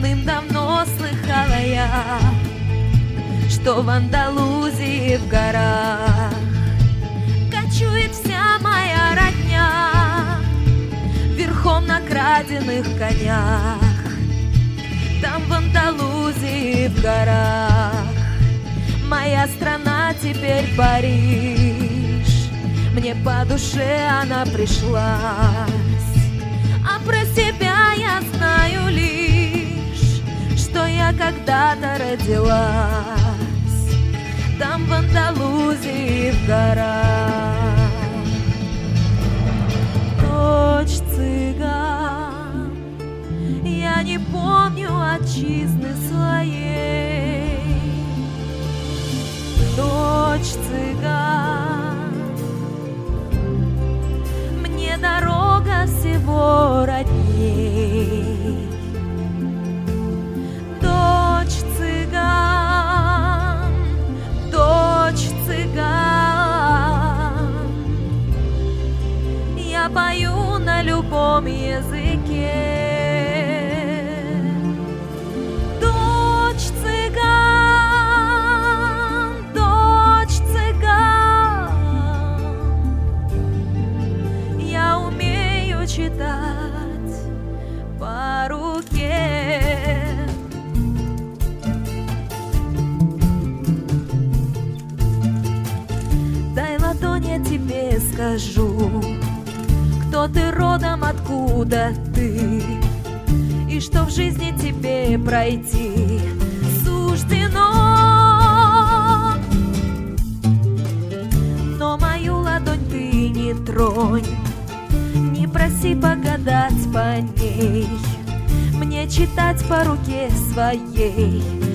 давным-давно слыхала я, что в Андалузии в горах кочует вся моя родня верхом на краденых конях. Там в Андалузии в горах моя страна теперь Париж. Мне по душе она пришлась, а про себя я знаю лишь, что я когда-то родилась там в Андалузии в горах. Дочь цыган, я не помню отчизны своей. Дочь цыган, мне дорога всего родней. Дочь цыган, дочь цыган, я пою на любом языке. Дочь цыган, дочь цыган, я умею читать по руке. Дай ладонь, я тебе скажу, кто ты родом, откуда ты, и что в жизни тебе пройти суждено. Но мою ладонь ты не тронь, не проси погадать по ней, мне читать по руке своей